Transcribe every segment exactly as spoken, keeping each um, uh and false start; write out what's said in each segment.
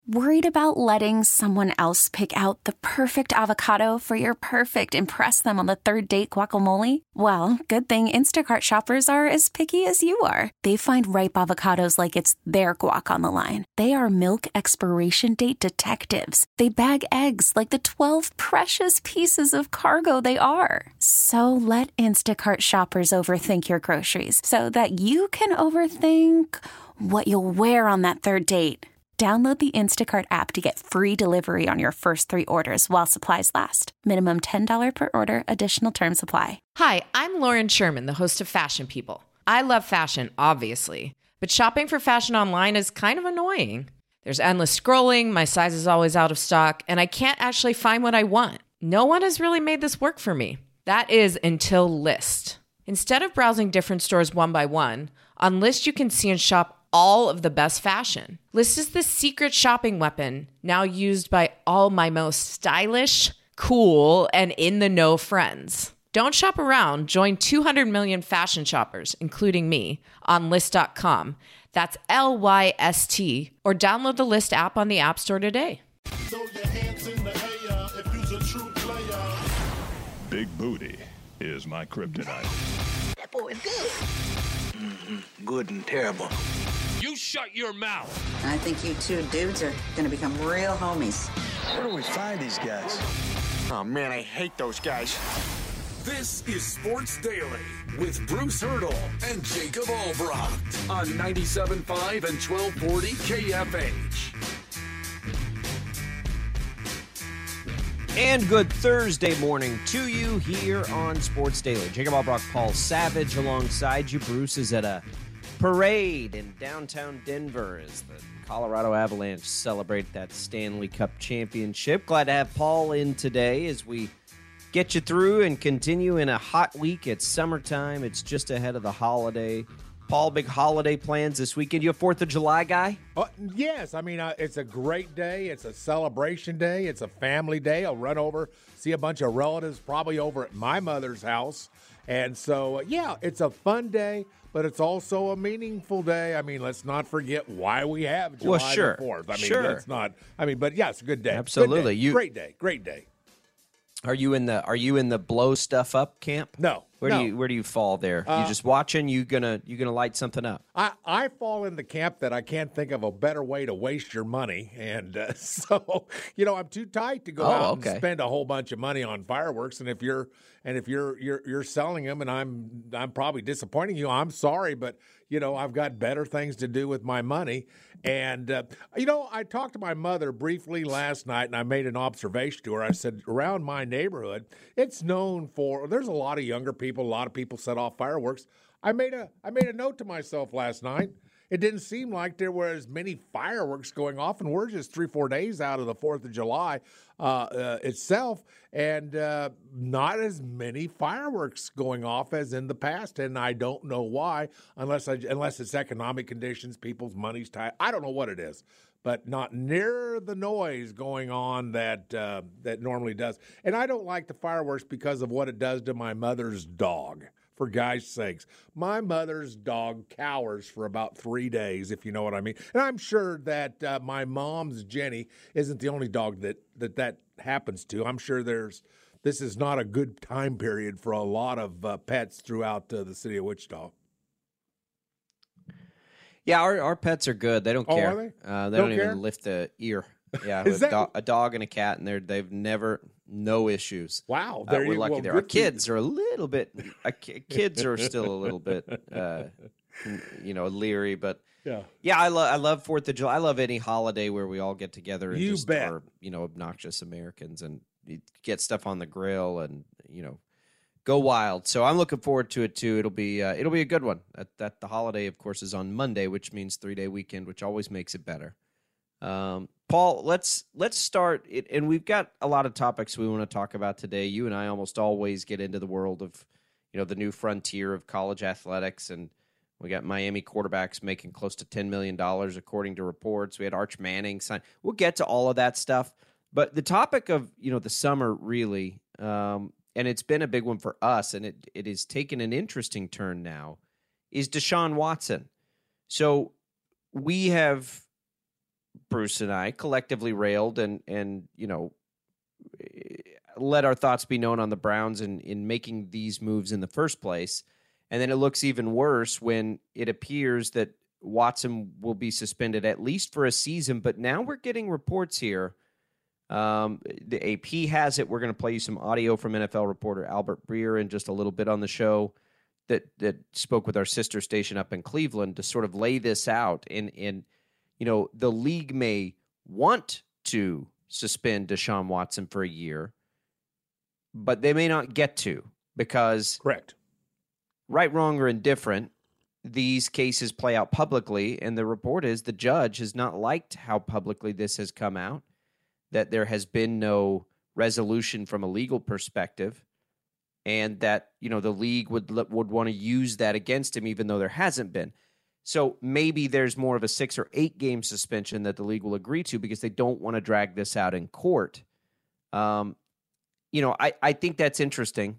Worried about letting someone else pick out the perfect avocado for your perfect impress them on the third date guacamole? Well, good thing Instacart shoppers are as picky as you are. They find ripe avocados like it's their guac on the line. They are milk expiration date detectives. They bag eggs like the twelve precious pieces of cargo they are. So let Instacart shoppers overthink your groceries so that you can overthink what you'll wear on that third date. Download the Instacart app to get free delivery on your first three orders while supplies last. Minimum ten dollars per order. Additional terms apply. Hi, I'm Lauren Sherman, the host of Fashion People. I love fashion, obviously, but shopping for fashion online is kind of annoying. There's endless scrolling, my size is always out of stock, and I can't actually find what I want. No one has really made this work for me. That is until Lyst. Instead of browsing different stores one by one, on Lyst you can see and shop all of the best fashion. Lyst is the secret shopping weapon now used by all my most stylish, cool, and in-the-know friends. Don't shop around. Join two hundred million fashion shoppers, including me, on Lyst dot com. That's L Y S T. Or download the Lyst app on the App Store today. Throw your hands in the air if you're a true player. Big booty is my kryptonite. That boy is good. Mm-hmm. Good and terrible. You shut your mouth. I think you two dudes are going to become real homies. Where do we find these guys? Oh, man, I hate those guys. This is Sports Daily with Bruce Hurdle and Jacob Albrocht on ninety-seven point five and twelve forty K F H. And good Thursday morning to you here on Sports Daily. Jacob Albrocht, Paul Savage alongside you. Bruce is at a parade in downtown Denver as the Colorado Avalanche celebrate that Stanley Cup championship. Glad to have Paul in today as we get you through and continue in a hot week. It's summertime. It's just ahead of the holiday. Paul, big holiday plans this weekend. You a fourth of July guy? Uh, yes. I mean, uh, it's a great day. It's a celebration day. It's a family day. I'll run over, see a bunch of relatives, probably over at my mother's house. And so, uh, yeah, it's a fun day, but it's also a meaningful day. I mean, let's not forget why we have July well, sure. the fourth. I mean, sure. let's not. I mean, but yeah, it's a good day. Absolutely. Good day. You, great day. Great day. Are you in the Are you in the blow stuff up camp? No. Where no. do you Where do you fall there? Uh, you just watching? You gonna You gonna light something up? I, I fall in the camp that I can't think of a better way to waste your money, and uh, so you know I'm too tight to go oh, out okay. and spend a whole bunch of money on fireworks. And if you're and if you're you're you're selling them, and I'm I'm probably disappointing you. I'm sorry, but you know I've got better things to do with my money. And uh, you know I talked to my mother briefly last night, and I made an observation to her. I said around my neighborhood, it's known for there's a lot of younger people. A lot of people set off fireworks. I made a I made a note to myself last night. It didn't seem like there were as many fireworks going off, and we're just three, four days out of the fourth of July uh, uh, itself, and uh, not as many fireworks going off as in the past. And I don't know why, unless I, unless it's economic conditions, people's money's tight. I don't know what it is, but not near the noise going on that uh, that normally does. And I don't like the fireworks because of what it does to my mother's dog. For guys' sakes, my mother's dog cowers for about three days, if you know what I mean. And I'm sure that uh, my mom's Jenny isn't the only dog that, that that happens to. I'm sure there's this is not a good time period for a lot of uh, pets throughout uh, the city of Wichita. Yeah, our our pets are good. They don't oh, care. Are they? Uh, they don't, don't care? even lift the ear. Yeah, Is a, that... do- a dog and a cat, and they're they've never no issues. Wow, uh, we're you, lucky well, there. Our for you. kids are a little bit. Uh, kids are still a little bit, uh, you know, leery. But yeah, yeah, I love I love Fourth of July. I love any holiday where we all get together and you just bet. are you know obnoxious Americans and get stuff on the grill and you know go wild. So I'm looking forward to it too. It'll be uh, it'll be a good one. That, that the holiday, of course, is on Monday, which means three day weekend, which always makes it better. Um, Paul, let's let's start it, and we've got a lot of topics we want to talk about today. You and I almost always get into the world of, you know, the new frontier of college athletics, and we got Miami quarterbacks making close to ten million dollars according to reports. We had Arch Manning sign. We'll get to all of that stuff, but the topic of you know the summer really, um, and it's been a big one for us, and it it has taken an interesting turn now, is Deshaun Watson. So we have Bruce and I collectively railed and, and you know, let our thoughts be known on the Browns in, in making these moves in the first place. And then it looks even worse when it appears that Watson will be suspended at least for a season. But now we're getting reports here. Um, the A P has it. We're going to play you some audio from N F L reporter Albert Breer in just a little bit on the show that that spoke with our sister station up in Cleveland to sort of lay this out. And, and you know, the league may want to suspend Deshaun Watson for a year, but they may not get to because correct, right, wrong, or indifferent, these cases play out publicly, and the report is the judge has not liked how publicly this has come out, that there has been no resolution from a legal perspective, and that, you know, the league would would want to use that against him, even though there hasn't been. So maybe there's more of a six or eight game suspension that the league will agree to because they don't want to drag this out in court. Um, you know, I, I think that's interesting.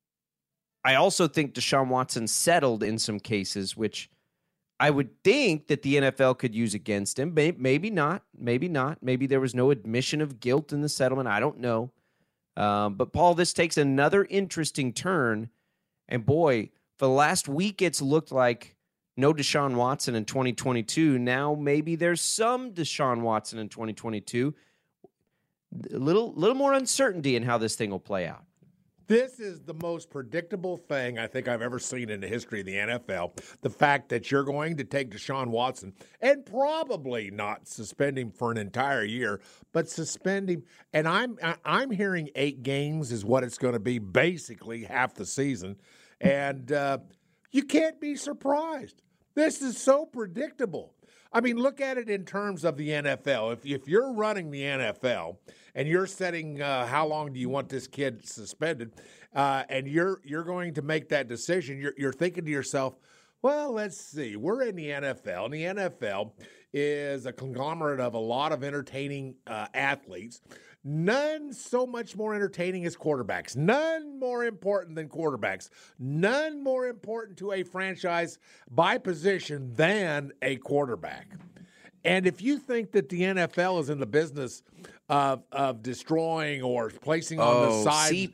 I also think Deshaun Watson settled in some cases, which I would think that the N F L could use against him. Maybe not. Maybe not. Maybe there was no admission of guilt in the settlement. I don't know. Um, but, Paul, this takes another interesting turn. And, boy, for the last week, it's looked like no Deshaun Watson in twenty twenty-two. Now maybe there's some Deshaun Watson in twenty twenty-two. A little, little more uncertainty in how this thing will play out. This is the most predictable thing I think I've ever seen in the history of the N F L. The fact that you're going to take Deshaun Watson and probably not suspend him for an entire year, but suspend him. And I'm I'm hearing eight games is what it's going to be, basically half the season. And uh, you can't be surprised. This is so predictable. I mean, look at it in terms of the N F L. If if you're running the N F L and you're setting uh, how long do you want this kid suspended, uh, and you're you're going to make that decision, you're you're thinking to yourself, well, let's see. We're in the N F L, and the N F L is a conglomerate of a lot of entertaining uh, athletes. None so much more entertaining as quarterbacks. None more important than quarterbacks. None more important to a franchise by position than a quarterback. And if you think that the N F L is in the business of of destroying or placing on oh, the side, see,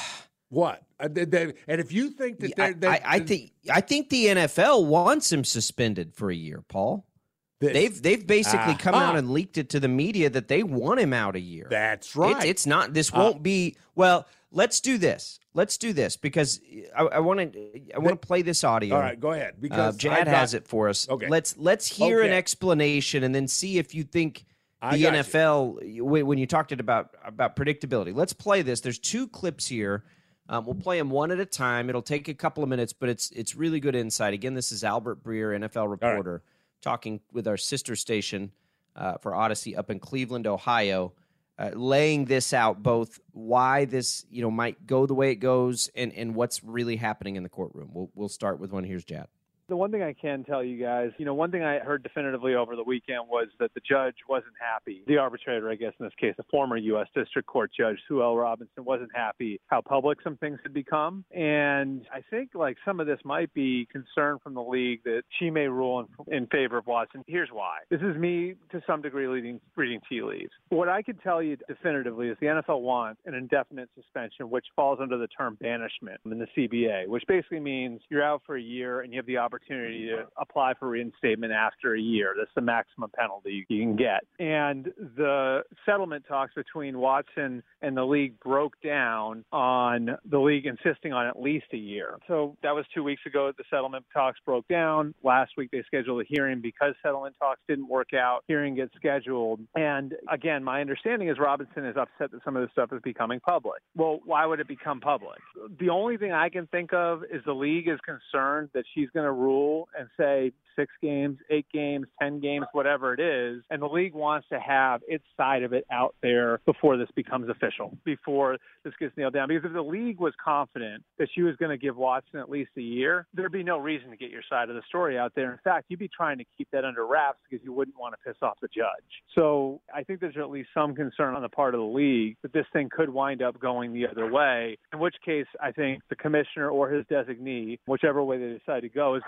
what? And if you think that they're, they're, I, I think I think the N F L wants him suspended for a year, Paul. This, they've they've basically uh, come uh, out and leaked it to the media that they want him out a year. That's right. It's, it's not. This won't uh, be. Well, let's do this. Let's do this because I want to. I want to play this audio. All right, go ahead. Because uh, Jad got, has it for us. Okay. Let's let's hear okay. an explanation and then see if you think the N F L you. when you talked about about predictability. Let's play this. There's two clips here. Um, we'll play them one at a time. It'll take a couple of minutes, but it's it's really good insight. Again, this is Albert Breer, N F L reporter, talking with our sister station uh, for Odyssey up in Cleveland, Ohio, uh, laying this out, both why this you know might go the way it goes and, and what's really happening in the courtroom. We'll we'll start with one. Here's Jad. The one thing I can tell you guys, you know, one thing I heard definitively over the weekend was that the judge wasn't happy. The arbitrator, I guess in this case, a former U S District Court judge, Sue L. Robinson, wasn't happy how public some things had become. And I think like some of this might be concern from the league that she may rule in, in favor of Watson. Here's why. This is me to some degree reading, reading tea leaves. What I can tell you definitively is the N F L wants an indefinite suspension, which falls under the term banishment in the C B A, which basically means you're out for a year and you have the opportunity opportunity to apply for reinstatement after a year. That's the maximum penalty you can get. And the settlement talks between Watson and the league broke down on the league insisting on at least a year. So that was two weeks ago. The settlement talks broke down. Last week they scheduled a hearing because settlement talks didn't work out. Hearing gets scheduled. And again, my understanding is Robinson is upset that some of this stuff is becoming public. Well, why would it become public? The only thing I can think of is the league is concerned that she's going to rule and say six games, eight games, ten games, whatever it is, and the league wants to have its side of it out there before this becomes official, before this gets nailed down. Because if the league was confident that she was going to give Watson at least a year, there'd be no reason to get your side of the story out there. In fact, you'd be trying to keep that under wraps because you wouldn't want to piss off the judge. So I think there's at least some concern on the part of the league that this thing could wind up going the other way, in which case I think the commissioner or his designee, whichever way they decide to go, is going to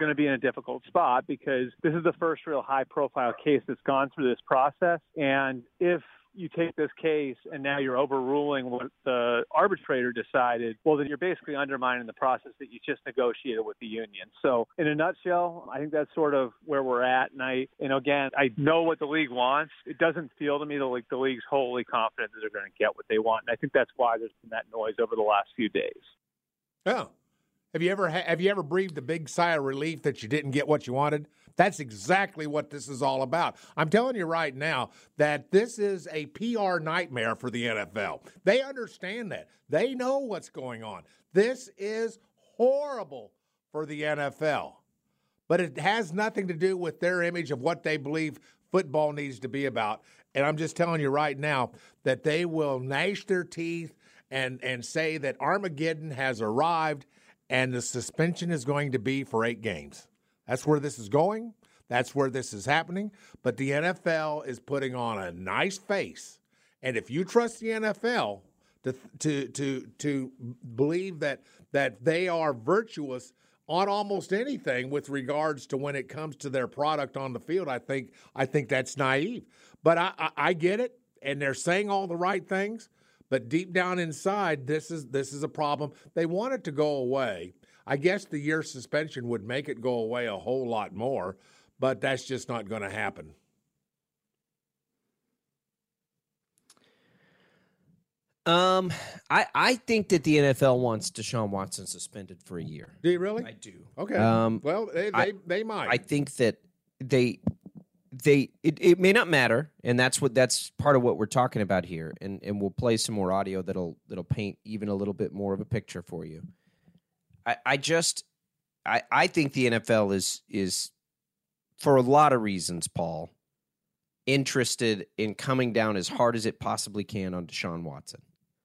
going to be in a difficult spot because this is the first real high-profile case that's gone through this process. And if you take this case and now you're overruling what the arbitrator decided, well, then you're basically undermining the process that you just negotiated with the union. So in a nutshell, I think that's sort of where we're at. And I, you know, again, I know what the league wants. It doesn't feel to me like the league's wholly confident that they're going to get what they want. And I think that's why there's been that noise over the last few days. Yeah. Have you ever have you ever breathed a big sigh of relief that you didn't get what you wanted? That's exactly what this is all about. I'm telling you right now that this is a P R nightmare for the N F L. They understand that. They know what's going on. This is horrible for the N F L. But it has nothing to do with their image of what they believe football needs to be about. And I'm just telling you right now that they will gnash their teeth and, and say that Armageddon has arrived and the suspension is going to be for eight games. That's where this is going. That's where this is happening. But the N F L is putting on a nice face. And if you trust the N F L to to to to believe that that they are virtuous on almost anything with regards to when it comes to their product on the field, I think I think that's naive. But I, I, I get it, and they're saying all the right things. But deep down inside, this is this is a problem. They want it to go away. I guess the year suspension would make it go away a whole lot more, but that's just not going to happen. Um, I, I think that the N F L wants Deshaun Watson suspended for a year. Do you really? I do. Okay. Um, well, they they, I, they might. I think that they they it, it may not matter, and that's what that's part of what we're talking about here. And and we'll play some more audio that'll that'll paint even a little bit more of a picture for you. I, I just I I think the N F L is is for a lot of reasons, Paul, interested in coming down as hard as it possibly can on Deshaun Watson.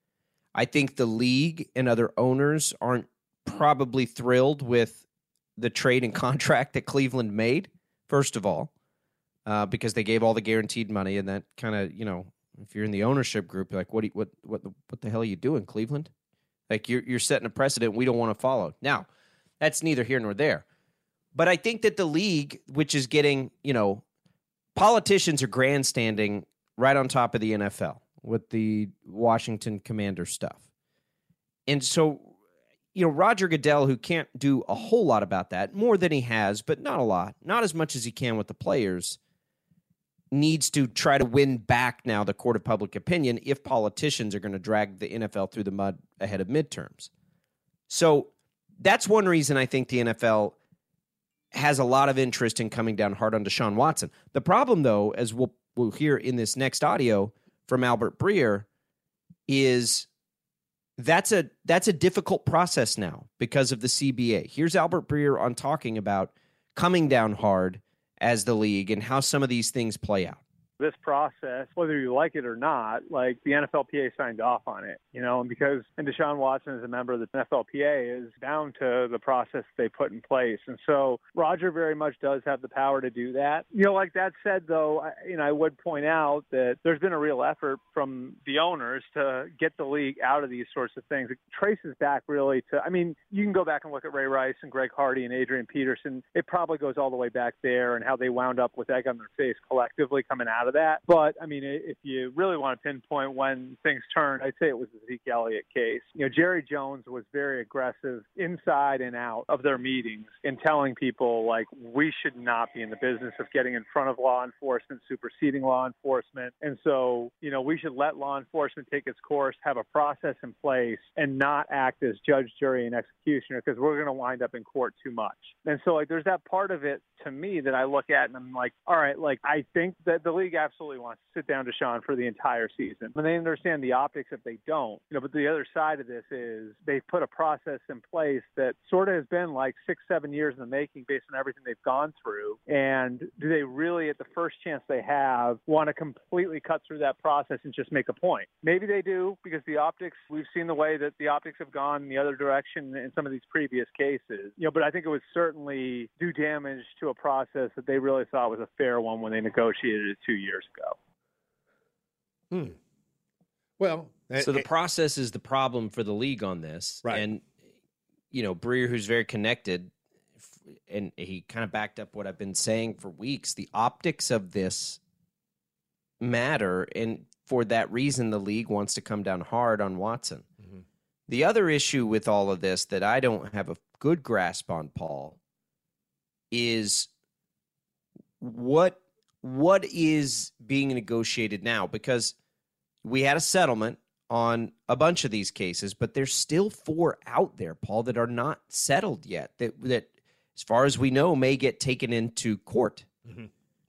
I think the league and other owners aren't probably thrilled with the trade and contract that Cleveland made, first of all, uh, because they gave all the guaranteed money, and that kind of, you know, if you're in the ownership group, you're like, what, do you, what, what, the, what the hell are you doing, Cleveland? Like, you're you're setting a precedent we don't want to follow. Now, that's neither here nor there. But I think that the league, which is getting, you know, politicians are grandstanding right on top of the N F L with the Washington Commander stuff. And so, you know, Roger Goodell, who can't do a whole lot about that, more than he has, but not a lot, not as much as he can with the players, needs to try to win back now the court of public opinion if politicians are going to drag the N F L through the mud ahead of midterms. So that's one reason I think the N F L has a lot of interest in coming down hard on Deshaun Watson. The problem, though, as we'll, we'll hear in this next audio from Albert Breer, is that's a that's a difficult process now because of the C B A. Here's Albert Breer on talking about coming down hard as the league and how some of these things play out. This process, whether you like it or not, like the N F L P A signed off on it, you know, and because and Deshaun Watson is a member of the N F L P A is bound to the process they put in place. And so Roger very much does have the power to do that. You know, like that said, though, I, you know, I would point out that there's been a real effort from the owners to get the league out of these sorts of things. It traces back really to, I mean, you can go back and look at Ray Rice and Greg Hardy and Adrian Peterson. It probably goes all the way back there and how they wound up with egg on their face collectively coming out of that. But, I mean, if you really want to pinpoint when things turned, I'd say it was the Zeke Elliott case. You know, Jerry Jones was very aggressive inside and out of their meetings in telling people, like, we should not be in the business of getting in front of law enforcement, superseding law enforcement. And so, you know, we should let law enforcement take its course, have a process in place, and not act as judge, jury, and executioner because we're going to wind up in court too much. And so, like, there's that part of it to me that I look at and I'm like, all right, like, I think that the league absolutely wants to sit down Deshaun for the entire season. And they understand the optics if they don't. You know, but the other side of this is they've put a process in place that sort of has been like six, seven years in the making based on everything they've gone through. And do they really, at the first chance they have, want to completely cut through that process and just make a point? Maybe they do, because the optics, we've seen the way that the optics have gone in the other direction in some of these previous cases. You know, but I think it would certainly do damage to a process that they really thought was a fair one when they negotiated it two years ago. Hmm. Well, so the process is the problem for the league on this. Right. And, you know, Breer, who's very connected and he kind of backed up what I've been saying for weeks, the optics of this matter, and for that reason, the league wants to come down hard on Watson. Mm-hmm. The other issue with all of this that I don't have a good grasp on, Paul, is what what is being negotiated now, because we had a settlement on a bunch of these cases, but there's still four out there, Paul, that are not settled yet, that, that as far as we know, may get taken into court. Mm-hmm.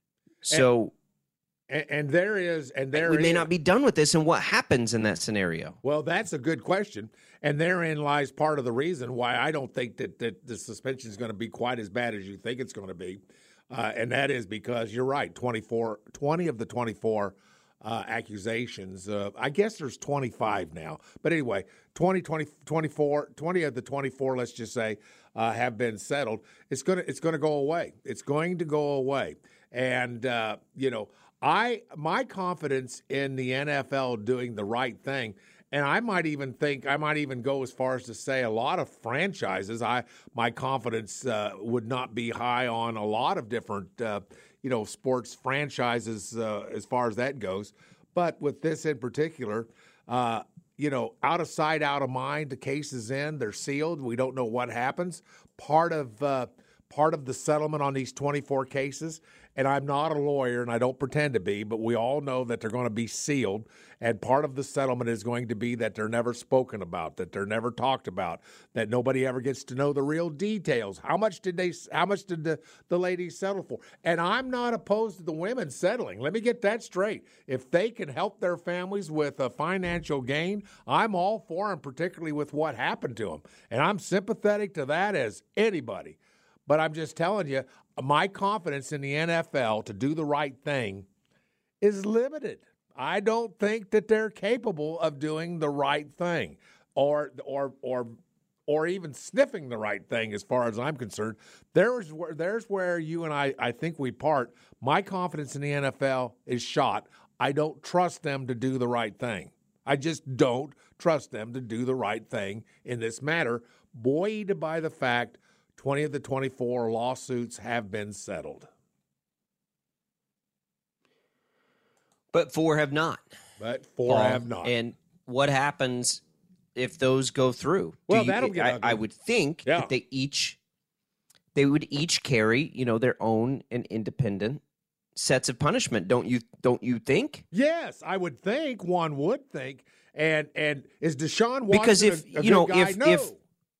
So... And, and there is, and there we may is, not be done with this, and what happens in that scenario? Well, that's a good question, and therein lies part of the reason why I don't think that, that the suspension is going to be quite as bad as you think it's going to be, uh, and that is because you're right. twenty-four, twenty of the twenty-four uh, accusations. Uh, I guess there's twenty-five now, but anyway, twenty, twenty, twenty-four, twenty of the twenty-four, let's just say, uh, have been settled. It's gonna, it's going to go away. It's going to go away, and uh, you know. I my confidence in the N F L doing the right thing, and I might even think I might even go as far as to say a lot of franchises. I my confidence uh, would not be high on a lot of different uh, you know sports franchises uh, as far as that goes. But with this in particular, uh, you know, out of sight, out of mind. The case is in; they're sealed. We don't know what happens. Part of uh, part of the settlement on these twenty-four cases. And I'm not a lawyer, and I don't pretend to be, but we all know that they're going to be sealed. And part of the settlement is going to be that they're never spoken about, that they're never talked about, that nobody ever gets to know the real details. How much did they? How much did the, the ladies settle for? And I'm not opposed to the women settling. Let me get that straight. If they can help their families with a financial gain, I'm all for them, particularly with what happened to them. And I'm sympathetic to that as anybody. But I'm just telling you, my confidence in the N F L to do the right thing is limited. I don't think that they're capable of doing the right thing or or or or even sniffing the right thing as far as I'm concerned. There's where, there's where you and I, I think we part. My confidence in the N F L is shot. I don't trust them to do the right thing. I just don't trust them to do the right thing in this matter, buoyed by the fact twenty of the twenty-four lawsuits have been settled. But four have not. But four Paul, have not. And what happens if those go through? Well, you, that'll get I, ugly. I would think yeah. that they each they would each carry, you know, their own and independent sets of punishment. Don't you don't you think? Yes, I would think one would think. And and is Deshaun Watson because if a, a you know good guy? if No. if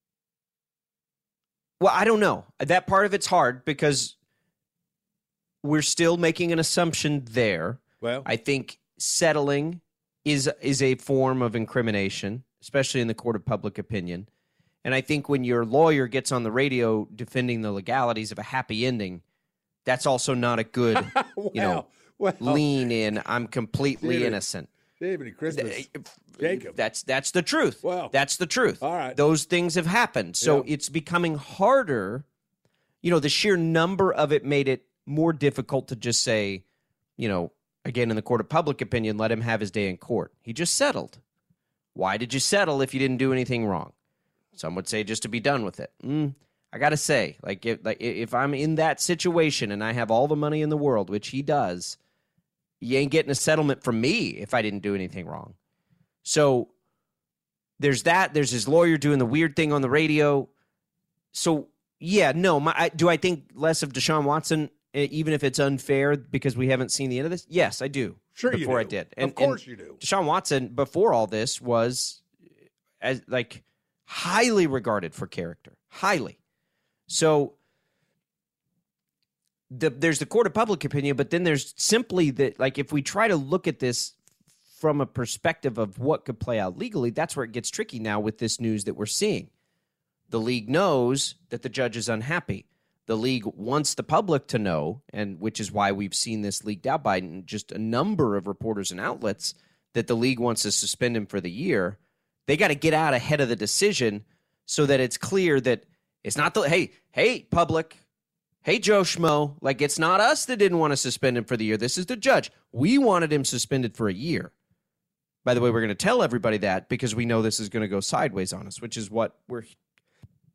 Well, I don't know. That part of it's hard because we're still making an assumption there. Well, I think settling is is a form of incrimination, especially in the court of public opinion. And I think when your lawyer gets on the radio defending the legalities of a happy ending, that's also not a good, well, you know, well, lean in. I'm completely David, innocent. David Christmas, Jacob. That's that's the truth. Well, that's the truth. All right. Those things have happened. So yeah. it's becoming harder. You know, the sheer number of it made it more difficult to just say, you know, again, in the court of public opinion, let him have his day in court. He just settled. Why did you settle if you didn't do anything wrong? Some would say just to be done with it. Mm, I got to say, like if, like if I'm in that situation and I have all the money in the world, which he does, you ain't getting a settlement from me if I didn't do anything wrong. So there's that. There's his lawyer doing the weird thing on the radio. So, yeah, no. My, I, do I think less of Deshaun Watson, even if it's unfair because we haven't seen the end of this? Yes, I do. Sure you Before do. I did. And, of course and you do. Deshaun Watson, before all this, was as like highly regarded for character. Highly. So the, there's the court of public opinion, but then there's simply that, like, if we try to look at this from a perspective of what could play out legally, that's where it gets tricky now with this news that we're seeing. The league knows that the judge is unhappy. The league wants the public to know, and which is why we've seen this leaked out by just a number of reporters and outlets, that the league wants to suspend him for the year. They got to get out ahead of the decision so that it's clear that it's not the, hey, hey, public, hey, Joe Schmo, like it's not us that didn't want to suspend him for the year. This is the judge. We wanted him suspended for a year. By the way, we're going to tell everybody that because we know this is going to go sideways on us, which is what we're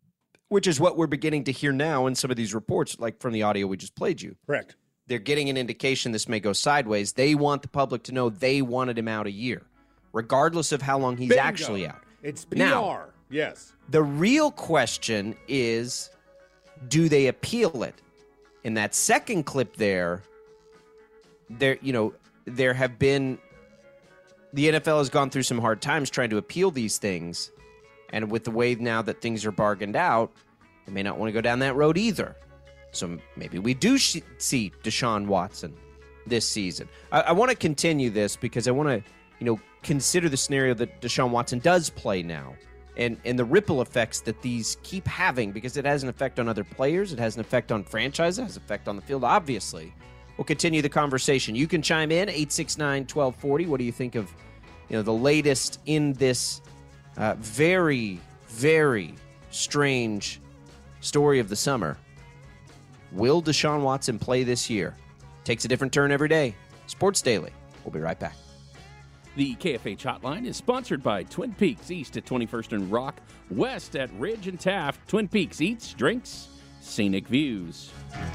Which is what we're beginning to hear now in some of these reports, like from the audio we just played you. Correct. They're getting an indication this may go sideways. They want the public to know they wanted him out a year, regardless of how long he's Bingo. actually out. It's P R. Now, yes. The real question is, do they appeal it? In that second clip there, there, you know, there have been, the N F L has gone through some hard times trying to appeal these things. And with the way now that things are bargained out, they may not want to go down that road either. So maybe we do sh- see Deshaun Watson this season. I, I want to continue this because I want to, you know, consider the scenario that Deshaun Watson does play now and, and the ripple effects that these keep having, because it has an effect on other players. It has an effect on franchises. It has an effect on the field, obviously. We'll continue the conversation. You can chime in, eight six nine, one two four zero. What do you think of, you know, the latest in this uh, very, very strange story of the summer? Will Deshaun Watson play this year? Takes a different turn every day. Sports Daily. We'll be right back. The K F H Hotline is sponsored by Twin Peaks, east at twenty-first and Rock, west at Ridge and Taft. Twin Peaks eats, drinks, scenic views.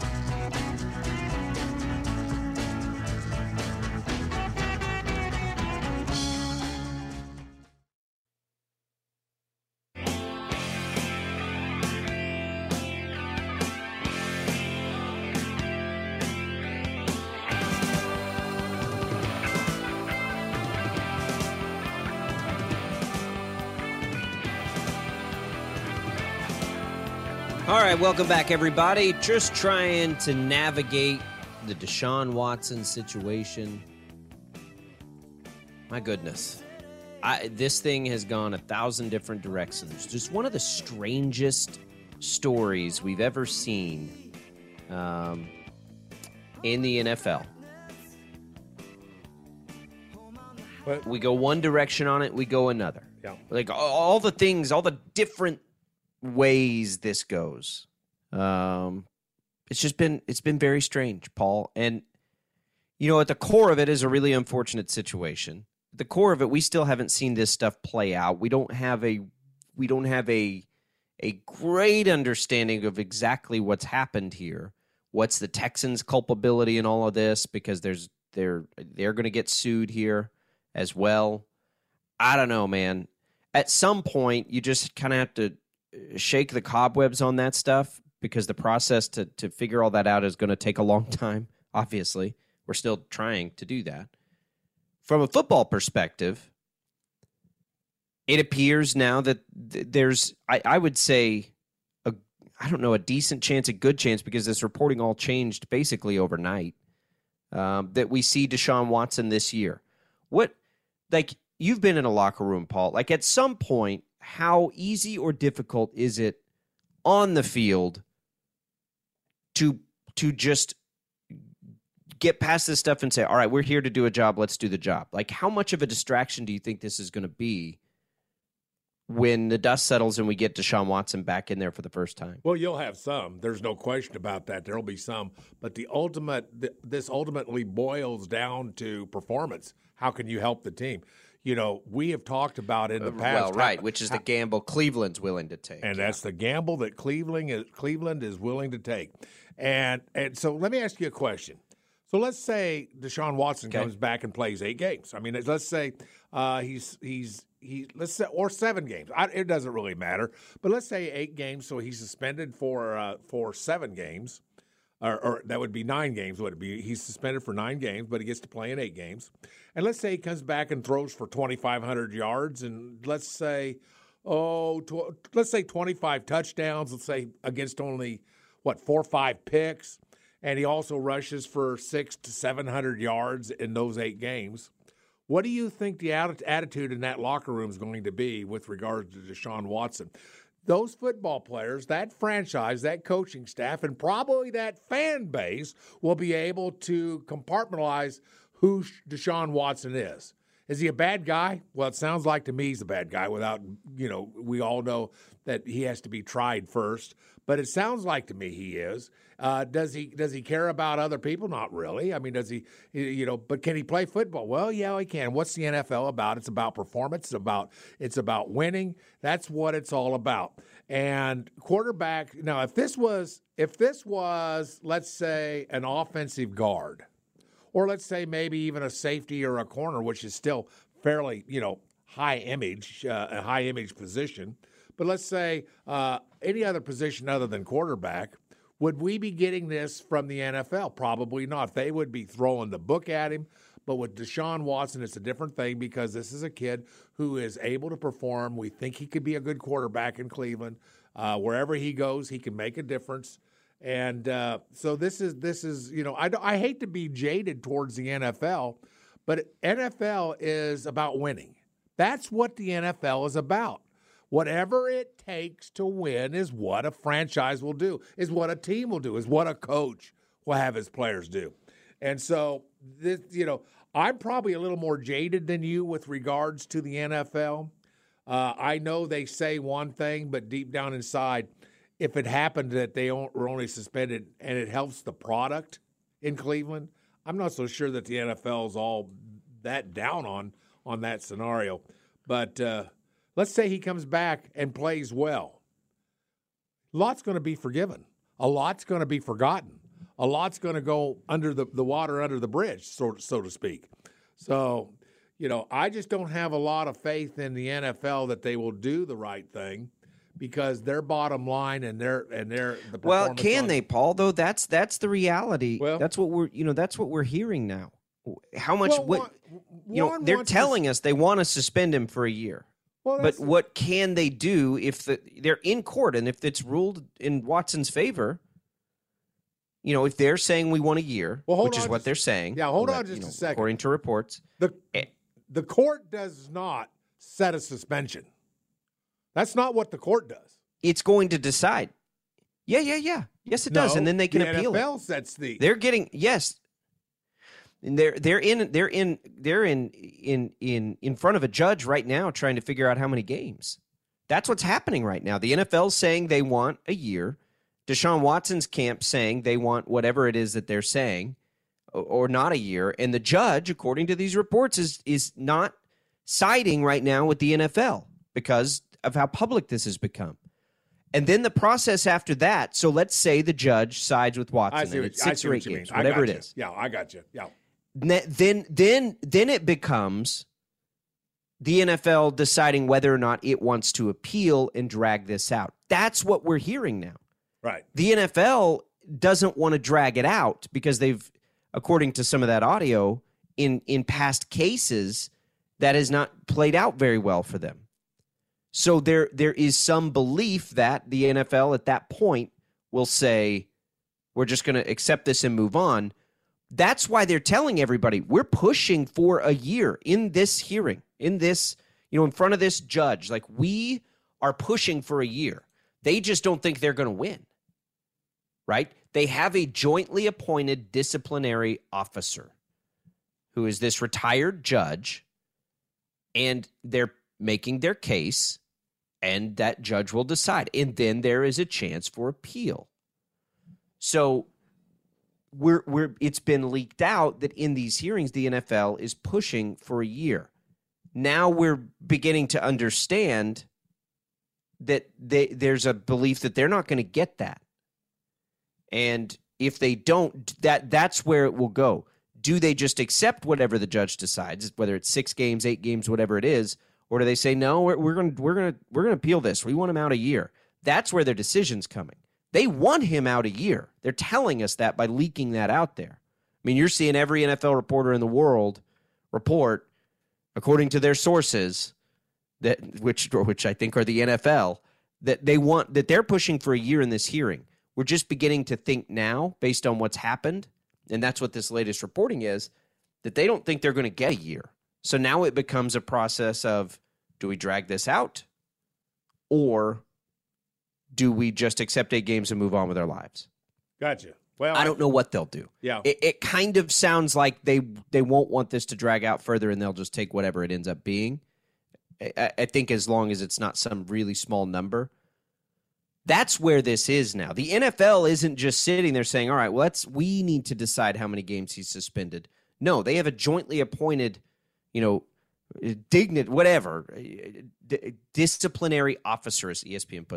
All right, welcome back, everybody. Just trying to navigate the Deshaun Watson situation. My goodness. I, this thing has gone a thousand different directions. Just one of the strangest stories we've ever seen um, in the N F L. What? We go one direction on it, we go another. Yeah. Like all the things, all the different ways this goes. Um, it's just been it's been very strange, Paul. And you know, at the core of it is a really unfortunate situation. At the core of it, we still haven't seen this stuff play out. We don't have a we don't have a a great understanding of exactly what's happened here. What's the Texans' culpability in all of this? Because there's they're they're going to get sued here as well. I don't know, man. At some point, you just kind of have to shake the cobwebs on that stuff, because the process to to figure all that out is going to take a long time. Obviously, we're still trying to do that. From a football perspective, it appears now that th- there's, I, I would say, a I don't know, a decent chance, a good chance, because this reporting all changed basically overnight, um, that we see Deshaun Watson this year. What, like, you've been in a locker room, Paul. Like, at some point, how easy or difficult is it on the field to to just get past this stuff and say, all right, we're here to do a job, let's do the job? Like, how much of a distraction do you think this is going to be when the dust settles and we get Deshaun Watson back in there for the first time? Well, you'll have some. There's no question about that. There'll be some. But the ultimate, this ultimately boils down to performance. How can you help the team? You know, we have talked about in the past. Well, right, how, which is the how, gamble Cleveland's willing to take. And yeah. that's the gamble that Cleveland is, Cleveland is willing to take. And and so let me ask you a question. So let's say Deshaun Watson okay. comes back and plays eight games. I mean, let's say uh, he's he's he let's say or seven games. I, it doesn't really matter. But let's say eight games. So he's suspended for uh, for seven games. Or, or that would be nine games, would it be? He's suspended for nine games, but he gets to play in eight games. And let's say he comes back and throws for twenty-five hundred yards, and let's say, oh, tw- let's say twenty-five touchdowns. Let's say against only what four or five picks, and he also rushes for six to seven hundred yards in those eight games. What do you think the attitude in that locker room is going to be with regards to Deshaun Watson? Those football players, that franchise, that coaching staff, and probably that fan base will be able to compartmentalize who Deshaun Watson is. Is he a bad guy? Well, it sounds like to me he's a bad guy without, you know, we all know that he has to be tried first. But it sounds like to me he is. Uh, does he does he care about other people? Not really. I mean, does he, you know, but can he play football? Well, yeah, he can. What's the N F L about? It's about performance. It's about, it's about winning. That's what it's all about. And quarterback, now if this was, if this was, let's say, an offensive guard, or let's say maybe even a safety or a corner, which is still fairly, you know, high image, uh, a high image position. But let's say uh, any other position other than quarterback, would we be getting this from the N F L? Probably not. They would be throwing the book at him. But with Deshaun Watson, it's a different thing because this is a kid who is able to perform. We think he could be a good quarterback in Cleveland. Uh, wherever he goes, he can make a difference. And uh, so this is, this is you know, I, I hate to be jaded towards the N F L, but N F L is about winning. That's what the N F L is about. Whatever it takes to win is what a franchise will do, is what a team will do, is what a coach will have his players do. And so, this, you know, I'm probably a little more jaded than you with regards to the N F L. Uh, I know they say one thing, but deep down inside, if it happened that they were only suspended and it helps the product in Cleveland, I'm not so sure that the N F L is all that down on, on that scenario. But uh, let's say he comes back and plays well. A lot's going to be forgiven. A lot's going to be forgotten. A lot's going to go under the, the water under the bridge, so, so to speak. So, you know, I just don't have a lot of faith in the N F L that they will do the right thing because their bottom line and their and their the well, can on, they, Paul? Though that's that's the reality. Well, that's what we're you know that's what we're hearing now. How much? Well, what one, you know? They're telling to, us they want to suspend him for a year. Well, but what can they do if the, they're in court and if it's ruled in Watson's favor? You know, if they're saying we want a year, well, which is just, what they're saying. Yeah, hold that, on just you know, a second. According to reports. The, the court does not set a suspension. That's not what the court does. It's going to decide. Yeah, yeah, yeah. Yes, it no, does, and then they can the appeal N F L it. Sets the. They're getting yes. And they're they're in they're in they're in in in in front of a judge right now trying to figure out how many games. That's what's happening right now. The N F L's saying they want a year. Deshaun Watson's camp saying they want whatever it is that they're saying, or not a year. And the judge, according to these reports, is is not siding right now with the N F L because of how public this has become. And then the process after that, so let's say the judge sides with Watson, I see and what, it's six I or eight what you games, mean. whatever it you. is. Yeah, I got you. Yeah. Then, then, then it becomes the N F L deciding whether or not it wants to appeal and drag this out. That's what we're hearing now. Right. The N F L doesn't want to drag it out because they've, according to some of that audio, in, in past cases, that has not played out very well for them. So there there is some belief that the N F L at that point will say, we're just going to accept this and move on. That's why they're telling everybody, we're pushing for a year in this hearing, in this, you know, in front of this judge. Like, we are pushing for a year. They just don't think they're going to win, right? They have a jointly appointed disciplinary officer who is this retired judge, and they're making their case, and that judge will decide. And then there is a chance for appeal. So we're we're it's been leaked out that in these hearings, the N F L is pushing for a year. Now we're beginning to understand that they, there's a belief that they're not going to get that. And if they don't, that that's where it will go. Do they just accept whatever the judge decides, whether it's six games, eight games, whatever it is, or do they say no? We're, we're going we're going to we're going to appeal this. We want him out a year. That's where their decision's coming. They want him out a year. They're telling us that by leaking that out there. I mean, you're seeing every N F L reporter in the world report, according to their sources, that which which I think are the N F L, that they want that they're pushing for a year in this hearing. We're just beginning to think now, based on what's happened, and that's what this latest reporting is, that they don't think they're going to get a year. So now it becomes a process of, do we drag this out, or do we just accept eight games and move on with our lives? Gotcha. Well, I don't know what they'll do. Yeah. It, it kind of sounds like they they won't want this to drag out further, and they'll just take whatever it ends up being. I, I think as long as it's not some really small number. That's where this is now. The N F L isn't just sitting there saying, all right, well, let's, we need to decide how many games he's suspended. No, they have a jointly appointed, you know, dignit, whatever, d- disciplinary officer, as E S P N puts it,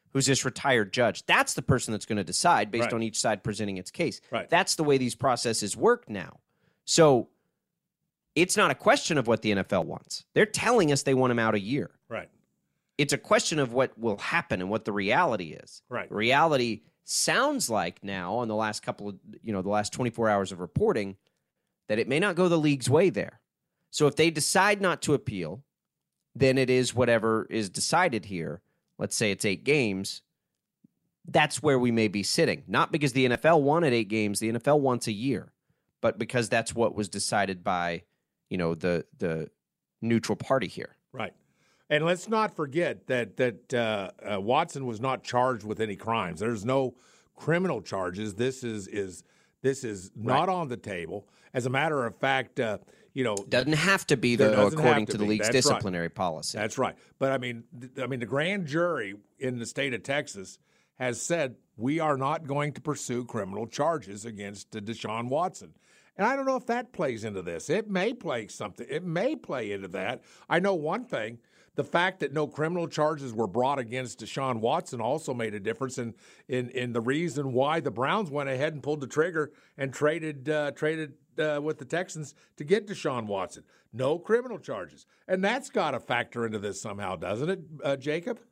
who's this retired judge. That's the person that's going to decide based Right. on each side presenting its case. Right. That's the way these processes work now. So it's not a question of what the N F L wants. They're telling us they want him out a year. Right. It's a question of what will happen and what the reality is. Right. Reality sounds like now on the last couple of, you know, the last twenty-four hours of reporting that it may not go the league's way there. So if they decide not to appeal, then it is whatever is decided here. Let's say it's eight games. That's where we may be sitting. Not because the N F L wanted eight games. The N F L wants a year. But because that's what was decided by, you know, the the neutral party here. Right. And let's not forget that that uh, uh, Watson was not charged with any crimes. There's no criminal charges. This is is this is not right. on the table. As a matter of fact, uh, you know, doesn't have to be though, according to, to the league's That's disciplinary right. policy. That's right. But I mean, th- I mean, the grand jury in the state of Texas has said we are not going to pursue criminal charges against uh, Deshaun Watson. And I don't know if that plays into this. It may play something. It may play into that. I know one thing. The fact that no criminal charges were brought against Deshaun Watson also made a difference in in, in the reason why the Browns went ahead and pulled the trigger and traded uh, traded uh, with the Texans to get Deshaun Watson. No criminal charges. And that's got to factor into this somehow, doesn't it, uh, Jacob?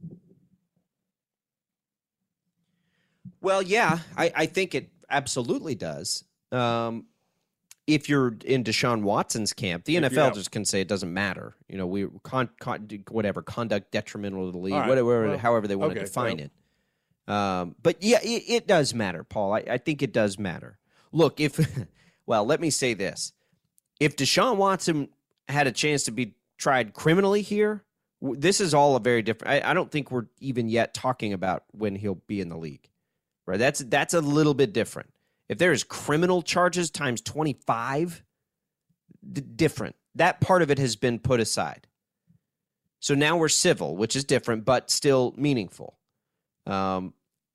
Well, yeah, I, I think it absolutely does. Um, if you're in Deshaun Watson's camp, the N F L yeah. just can say it doesn't matter. You know, we con, con, whatever conduct detrimental to the league, right. whatever, well, however they want okay, to define well. it. Um, but yeah, it, it does matter, Paul. I, I think it does matter. Look, if well, let me say this: if Deshaun Watson had a chance to be tried criminally here, this is all a very different. I, I don't think we're even yet talking about when he'll be in the league. Right? That's that's a little bit different. If there is criminal charges times twenty-five, d- different. That part of it has been put aside. So now we're civil, which is different, but still meaningful. Um,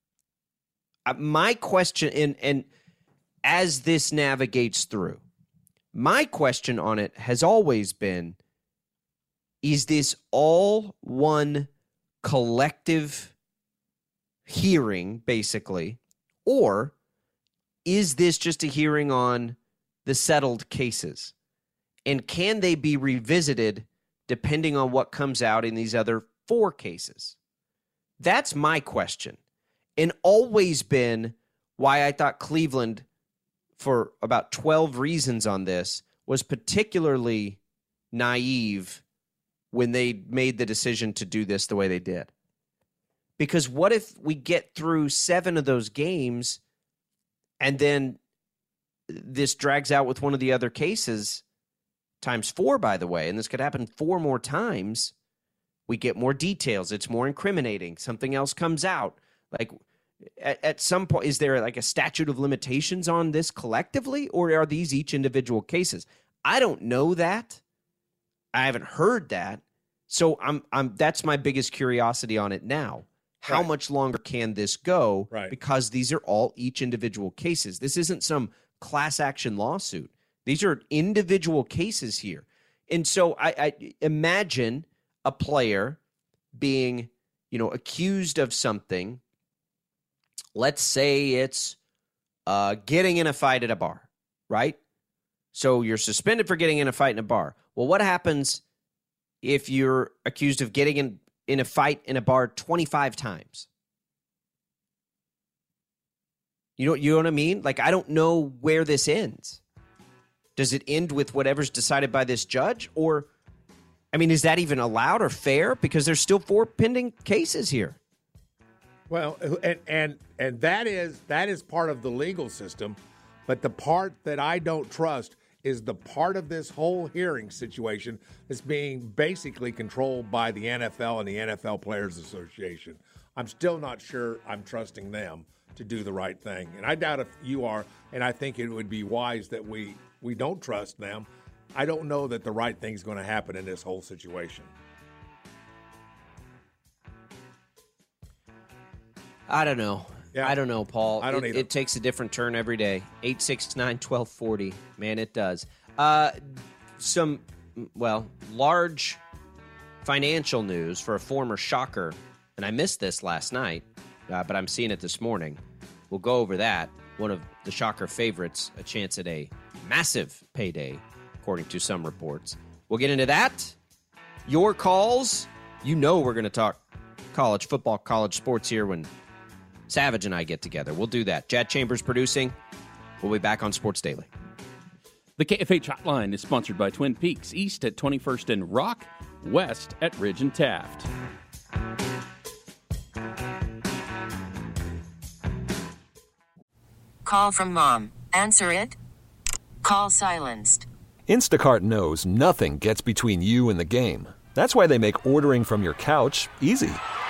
my question, and, and as this navigates through, my question on it has always been, is this all one collective hearing, basically, or is this just a hearing on the settled cases? And can they be revisited depending on what comes out in these other four cases? That's my question. And always been why I thought Cleveland, for about twelve reasons on this, was particularly naive when they made the decision to do this the way they did. Because what if we get through seven of those games and then this drags out with one of the other cases, times four, by the way, and this could happen four more times. We get more details. It's more incriminating. Something else comes out. Like, at, at some point, is there like a statute of limitations on this collectively, or are these each individual cases? I don't know that. I haven't heard that. So I'm, I'm. that's my biggest curiosity on it now. How right. much longer can this go? Right. Because these are all each individual cases. This isn't some class action lawsuit. These are individual cases here. And so I, I imagine a player being, you know, accused of something. Let's say it's uh, getting in a fight at a bar, right? So you're suspended for getting in a fight in a bar. Well, what happens if you're accused of getting in in a fight in a bar twenty-five times? You know, you know what I mean? Like, I don't know where this ends. Does it end with whatever's decided by this judge? Or, I mean, is that even allowed or fair? Because there's still four pending cases here. Well, and and and that is that is part of the legal system, but the part that I don't trust is the part of this whole hearing situation that's being basically controlled by the N F L and the N F L Players Association. I'm still not sure I'm trusting them to do the right thing. And I doubt if you are, and I think it would be wise that we, we don't trust them. I don't know that the right thing's going to happen in this whole situation. I don't know. Yeah. I don't know, Paul. I don't it, either. It takes a different turn every day. eight six nine, one two four zero. Man, it does. Uh, some, well, large financial news for a former Shocker and I missed this last night, uh, but I'm seeing it this morning. We'll go over that. One of the Shocker favorites, a chance at a massive payday, according to some reports. We'll get into that. Your calls. You know we're going to talk college football, college sports here when Savage and I get together. We'll do that. Chad Chambers producing. We'll be back on Sports Daily. The K F H Hotline is sponsored by Twin Peaks, east at twenty-first and Rock, west at Ridge and Taft. Call from mom. Answer it. Call silenced. Instacart knows nothing gets between you and the game. That's why they make ordering from your couch easy.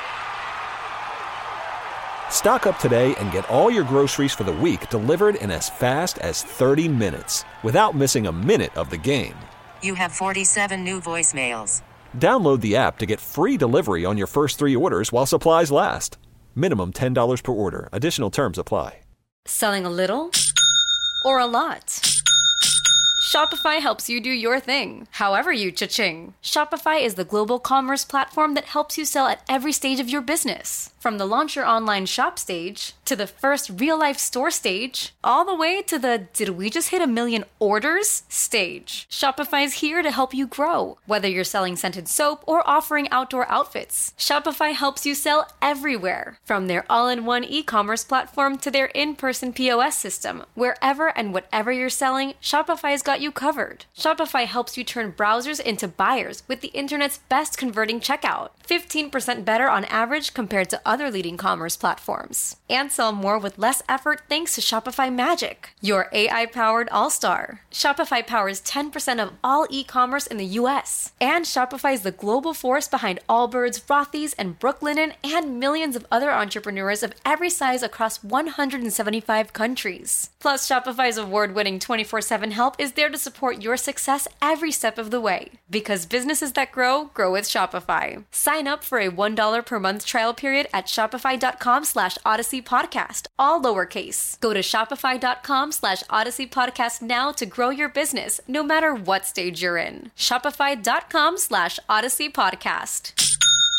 Stock up today and get all your groceries for the week delivered in as fast as thirty minutes without missing a minute of the game. You have forty-seven new voicemails. Download the app to get free delivery on your first three orders while supplies last. Minimum ten dollars per order. Additional terms apply. Selling a little or a lot? Shopify helps you do your thing, however you cha-ching. Shopify is the global commerce platform that helps you sell at every stage of your business. From the launch your online shop stage, to the first real-life store stage, all the way to the did we just hit a million orders stage. Shopify's here to help you grow. Whether you're selling scented soap or offering outdoor outfits, Shopify helps you sell everywhere. From their all-in-one e-commerce platform to their in-person P O S system, wherever and whatever you're selling, Shopify's got you covered. Shopify helps you turn browsers into buyers with the internet's best converting checkout. fifteen percent better on average compared to other leading commerce platforms. And sell more with less effort thanks to Shopify Magic, your A I-powered all-star. Shopify powers ten percent of all e-commerce in the U S. And Shopify is the global force behind Allbirds, Rothy's, and Brooklinen, and millions of other entrepreneurs of every size across one hundred seventy-five countries. Plus, Shopify's award-winning twenty-four seven help is there to support your success every step of the way. Because businesses that grow, grow with Shopify. Sign up for a one dollar per month trial period at shopify.com slash Odyssey Podcast, all lowercase. Go to shopify.com slash Odyssey Podcast now to grow your business, no matter what stage you're in. Shopify.com slash Odyssey Podcast.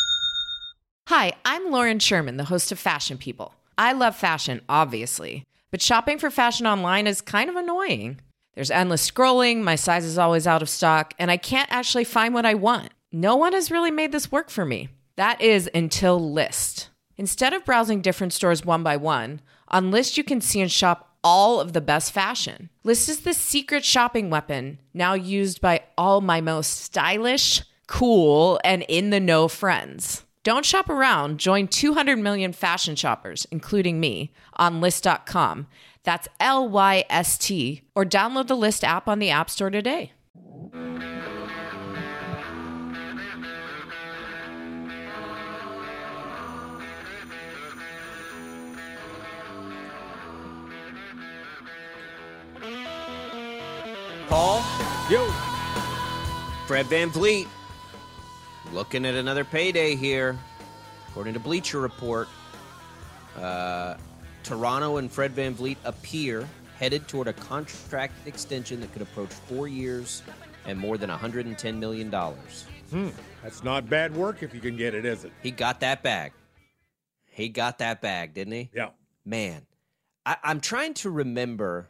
Hi, I'm Lauren Sherman, the host of Fashion People. I love fashion, obviously, but shopping for fashion online is kind of annoying. There's endless scrolling, my size is always out of stock, and I can't actually find what I want. No one has really made this work for me. That is until Lyst. Instead of browsing different stores one by one, on Lyst you can see and shop all of the best fashion. Lyst is the secret shopping weapon now used by all my most stylish, cool, and in-the-know friends. Don't shop around. Join two hundred million fashion shoppers, including me, on Lyst dot com. That's L Y S T, or download the Lyst app on the App Store today. Paul? Yo. Fred VanVleet. Looking at another payday here. According to Bleacher Report, uh, Toronto and Fred VanVleet appear headed toward a contract extension that could approach four years and more than one hundred ten million dollars. Hmm. That's not bad work if you can get it, is it? He got that bag. He got that bag, didn't he? Yeah. Man, I, I'm trying to remember.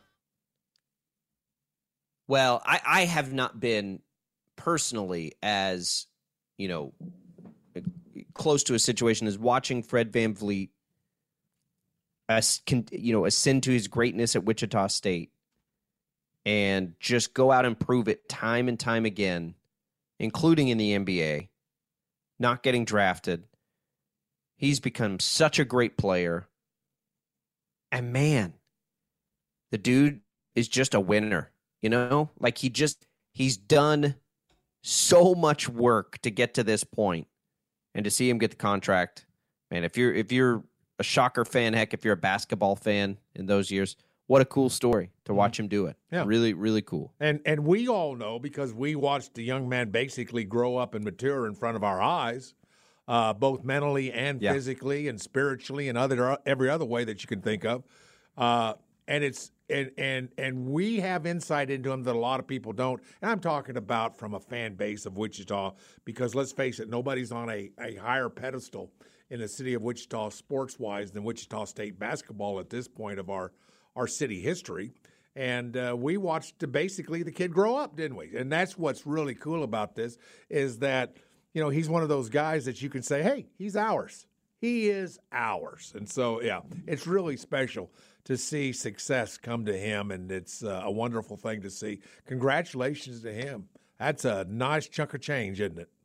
Well, I, I have not been personally as, you know, close to a situation as watching Fred VanVleet, as you know, ascend to his greatness at Wichita State and just go out and prove it time and time again, including in the N B A, not getting drafted. He's become such a great player. And man, the dude is just a winner, you know? Like he just, he's done so much work to get to this point, and to see him get the contract, man, if you're, if you're a Shocker fan, heck, if you're a basketball fan in those years, what a cool story to watch him do it. Yeah. Really, really cool. And and we all know, because we watched the young man basically grow up and mature in front of our eyes, uh, both mentally and yeah. physically and spiritually and other every other way that you can think of. Uh, and it's and and and we have insight into him that a lot of people don't. And I'm talking about from a fan base of Wichita, because let's face it, nobody's on a, a higher pedestal in the city of Wichita sports-wise than Wichita State basketball at this point of our our city history. And uh, we watched basically the kid grow up, didn't we? And that's what's really cool about this is that, you know, he's one of those guys that you can say, hey, he's ours. He is ours. And so, yeah, it's really special to see success come to him, and it's uh, a wonderful thing to see. Congratulations to him. That's a nice chunk of change, isn't it?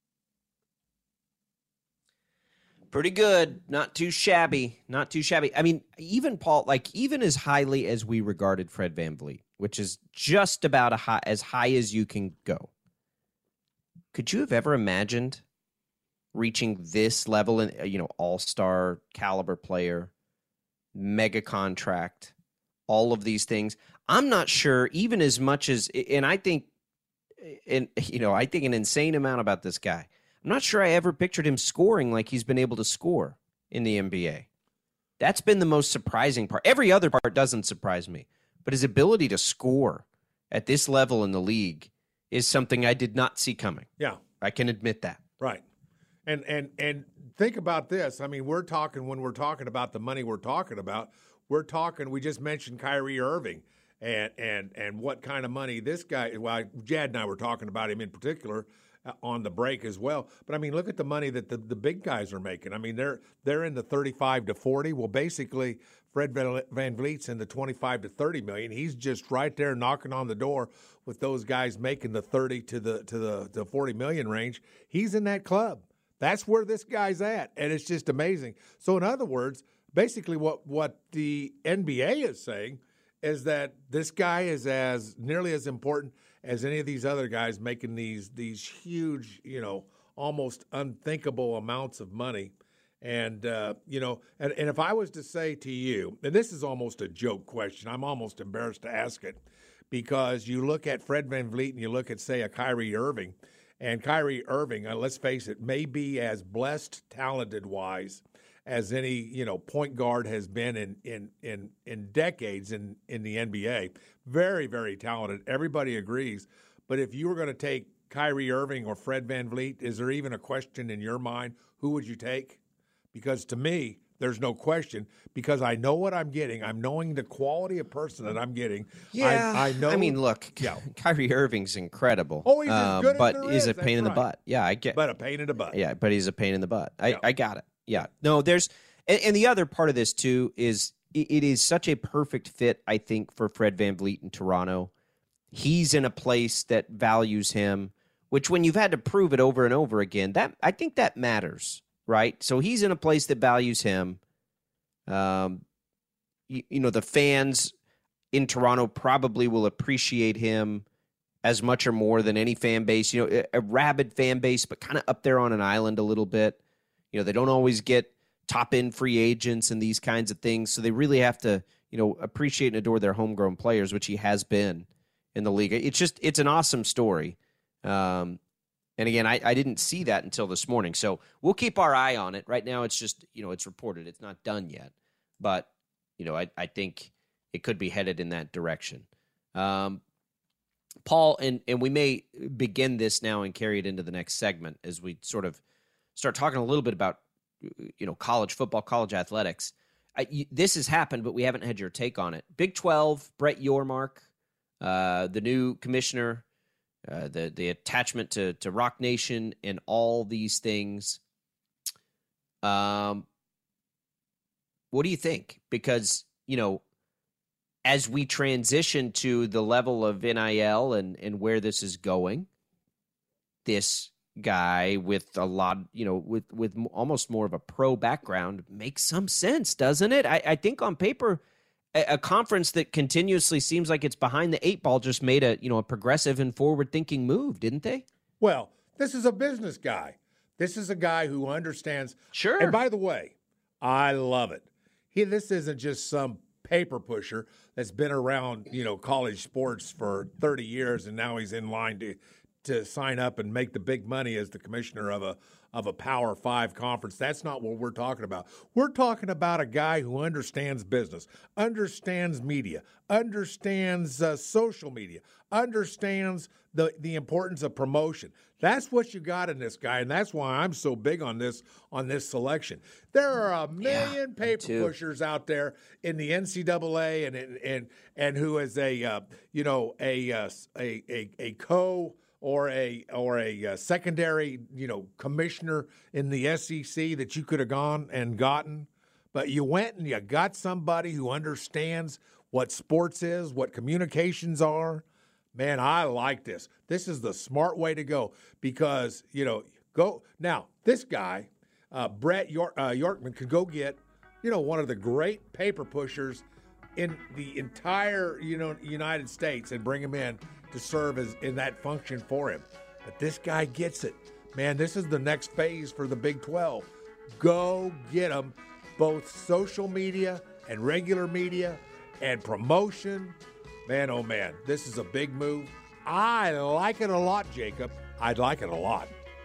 Pretty good. Not too shabby. Not too shabby. I mean, even Paul, like even as highly as we regarded Fred VanVleet, which is just about a high, as high as you can go. Could you have ever imagined reaching this level in, you know, all-star caliber player, mega contract, all of these things? I'm not sure even as much as, and I think, and you know, I think an insane amount about this guy. I'm not sure I ever pictured him scoring like he's been able to score in the N B A. That's been the most surprising part. Every other part doesn't surprise me, but his ability to score at this level in the league is something I did not see coming. Yeah. I can admit that. Right. And and and think about this. I mean, we're talking, when we're talking about the money we're talking about, we're talking, we just mentioned Kyrie Irving and and and what kind of money this guy, well, Jad and I were talking about him in particular on the break as well. But I mean, look at the money that the, the big guys are making. I mean, they're they're in the thirty-five to forty. Well, basically, Fred VanVleet's in the twenty-five to thirty million. He's just right there knocking on the door with those guys making the thirty to the to the to forty million range. He's in that club. That's where this guy's at, and it's just amazing. So, in other words, basically, what what the N B A is saying is that this guy is as nearly as important as any of these other guys making these these huge, you know, almost unthinkable amounts of money. And, uh, you know, and, and if I was to say to you, and this is almost a joke question, I'm almost embarrassed to ask it, because you look at Fred VanVleet and you look at, say, a Kyrie Irving, and Kyrie Irving, uh, let's face it, may be as blessed, talented-wise, as any, you know, point guard has been in in in, in decades in, in the N B A. Very, very talented. Everybody agrees. But if you were going to take Kyrie Irving or Fred VanVleet, is there even a question in your mind, who would you take? Because to me, there's no question, because I know what I'm getting. I'm knowing the quality of person that I'm getting. Yeah. I, I know. I mean, look, yeah. Kyrie Irving's incredible. Oh, he's as uh, good but as there he's is. a pain That's in the right. butt. Yeah, I get. But a pain in the butt. Yeah, but he's a pain in the butt. I, Yeah. I got it. Yeah. No, there's, and, and the other part of this too is it, it is such a perfect fit, I think, for Fred VanVleet in Toronto. He's in a place that values him, which when you've had to prove it over and over again, that I think that matters, right? So he's in a place that values him. Um, you, you know, the fans in Toronto probably will appreciate him as much or more than any fan base. You know, a, a rabid fan base, but kind of up there on an island a little bit. You know, they don't always get top-end free agents and these kinds of things, so they really have to, you know, appreciate and adore their homegrown players, which he has been in the league. It's just, it's an awesome story. Um, and again, I, I didn't see that until this morning, so we'll keep our eye on it. Right now, it's just, you know, it's reported. It's not done yet. But, you know, I, I think it could be headed in that direction. Um, Paul, and, and we may begin this now and carry it into the next segment as we sort of start talking a little bit about, you know, college football, college athletics. I, you, this has happened, but we haven't had your take on it. Big twelve, Brett Yormark, uh, the new commissioner, uh, the the attachment to to Rock Nation, and all these things. Um, what do you think? Because, you know, as we transition to the level of N I L and and where this is going, this guy with a lot, you know, with with almost more of a pro background makes some sense, doesn't it? I, I think on paper, a, a conference that continuously seems like it's behind the eight ball just made a, you know, a progressive and forward thinking move, didn't they? Well, this is a business guy. This is a guy who understands. Sure. And by the way, I love it. He, this isn't just some paper pusher that's been around, you know, college sports for thirty years, and now he's in line to to sign up and make the big money as the commissioner of a of a Power Five conference. That's not what we're talking about. We're talking about a guy who understands business, understands media, understands uh, social media, understands the, the importance of promotion. That's what you got in this guy, and that's why I'm so big on this on this selection. There are a million yeah, paper pushers out there in the N C double A and and and who is a uh, you know a, uh, a a a co or a or a uh, secondary you know commissioner in the S E C that you could have gone and gotten, but you went and you got somebody who understands what sports is, what communications are. Man, I like this. This is the smart way to go because, you know, go now. This guy, uh, Brett York, uh, Yorkman, could go get, you know, one of the great paper pushers in the entire, you know, United States and bring him in to serve as in that function for him. But this guy gets it, man. This is the next phase for the Big twelve. Go get them, both social media and regular media and promotion. Man, oh, man, this is a big move. I like it a lot, Jacob. I'd like it a lot.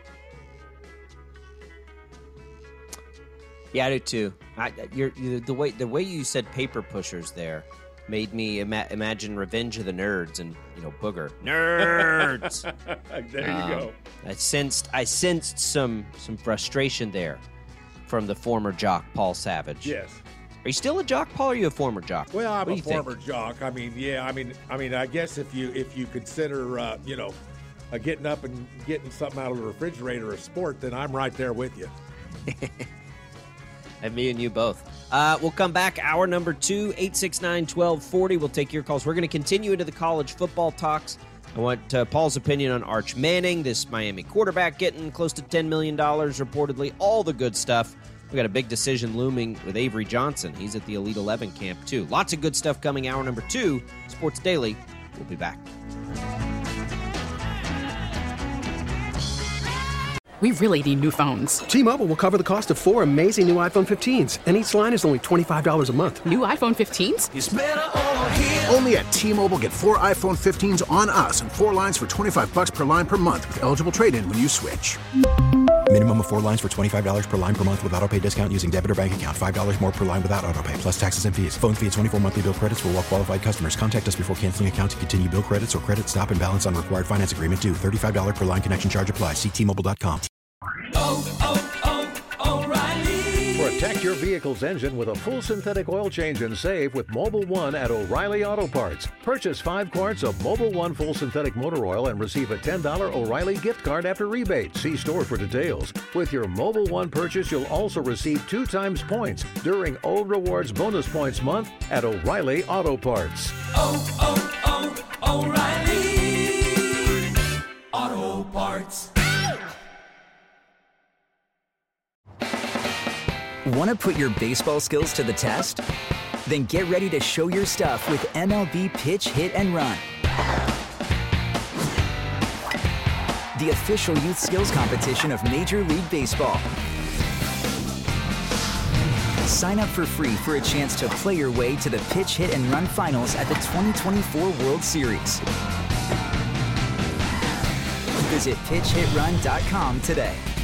Yeah, I do too. I, you're, you're, the way the way you said paper pushers there made me ima- imagine Revenge of the Nerds and, you know, Booger. Nerds! There you um, go. I sensed I sensed some some frustration there from the former jock, Paul Savage. Yes. Are you still a jock, Paul, or are you a former jock? Well, I'm what a former think? jock. I mean, yeah, I mean, I mean, I guess if you if you consider, uh, you know, uh, getting up and getting something out of the refrigerator a sport, then I'm right there with you. And me and you both. Uh, we'll come back. Hour number two, eight six nine, one two four zero. We'll take your calls. We're going to continue into the college football talks. I want uh, Paul's opinion on Arch Manning, this Miami quarterback getting close to ten million dollars reportedly, all the good stuff. We got a big decision looming with Avery Johnson. He's at the Elite eleven camp, too. Lots of good stuff coming. Hour number two, Sports Daily. We'll be back. We really need new phones. T-Mobile will cover the cost of four amazing new iPhone fifteens, and each line is only twenty-five dollars a month. New iPhone fifteens? It's better over here. Only at T-Mobile, get four iPhone fifteens on us and four lines for twenty-five bucks per line per month with eligible trade-in when you switch. Minimum of four lines for twenty-five dollars per line per month with autopay discount using debit or bank account. five dollars more per line without autopay, plus taxes and fees. Phone fee at twenty-four monthly bill credits for well-qualified customers. Contact us before canceling account to continue bill credits or credit stop and balance on required finance agreement due. thirty-five dollars per line connection charge applies. See T Mobile dot com. Oh, oh, oh, O'Reilly. Protect your vehicle's engine with a full synthetic oil change and save with Mobil one at O'Reilly Auto Parts. Purchase five quarts of Mobil one full synthetic motor oil and receive a ten dollars O'Reilly gift card after rebate. See store for details. With your Mobil one purchase, you'll also receive two times points during O Rewards Bonus Points Month at O'Reilly Auto Parts. Oh, oh, oh, O'Reilly Auto Parts. Want to put your baseball skills to the test? Then get ready to show your stuff with M L B Pitch, Hit, and Run. The official youth skills competition of Major League Baseball. Sign up for free for a chance to play your way to the Pitch, Hit, and Run finals at the twenty twenty-four World Series. Visit pitch hit run dot com today.